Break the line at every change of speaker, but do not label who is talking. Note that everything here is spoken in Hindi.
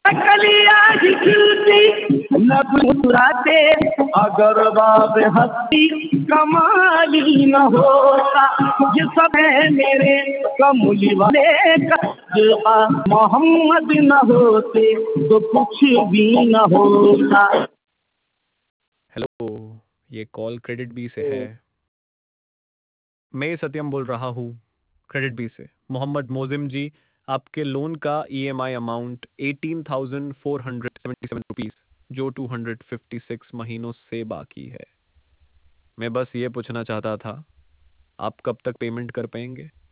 कलिया ही खिलती न मुस्कुराते, अगर बाब हंसी कमाली न होता। ये सब है मेरे कमली वाले का, मोहम्मद न होते तो कुछ भी न होता।
हेलो, ये कॉल क्रेडिट बी से है। मैं सत्यम बोल रहा हूँ क्रेडिट बी से। मोहम्मद मोजिम जी, आपके लोन का ईएमआई अमाउंट 18,477 रुपीस जो 256 महीनों से बाकी है। मैं बस ये पूछना चाहता था, आप कब तक पेमेंट कर पाएंगे?